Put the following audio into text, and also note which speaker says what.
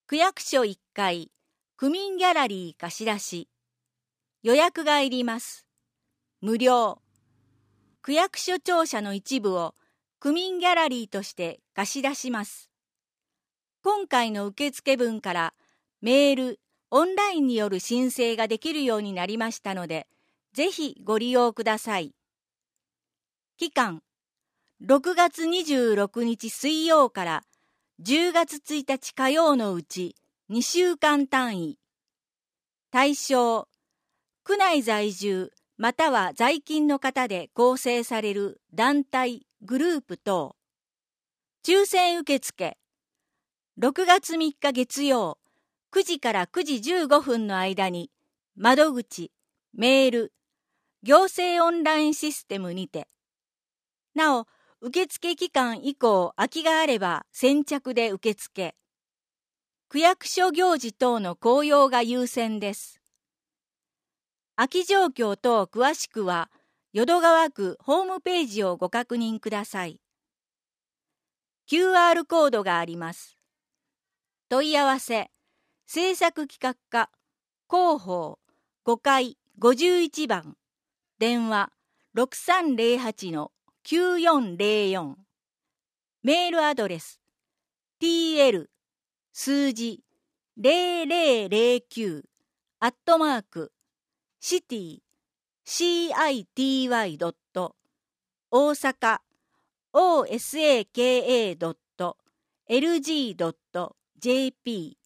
Speaker 1: 区役所1階、区民ギャラリー貸し出し。予約がいります。無料。区役所庁舎の一部を区民ギャラリーとして貸し出します。今回の受付分からメール、オンラインによる申請ができるようになりましたので、ぜひご利用ください。期間、6月26日水曜から10月1日火曜のうち2週間単位。対象、区内在住または在勤の方で構成される団体、グループ等。抽選受付、6月3日月曜、9時から9時15分の間に、窓口、メール、行政オンラインシステムにて。なお、受付期間以降空きがあれば先着で受付。区役所行事等の公用が優先です。空き状況等詳しくは、淀川区ホームページをご確認ください。QR コードがあります。問い合わせ、制作企画課、広報、5階51番、電話6308-9404、メールアドレス、tl 数字0009@city大阪 osaka.lg.jp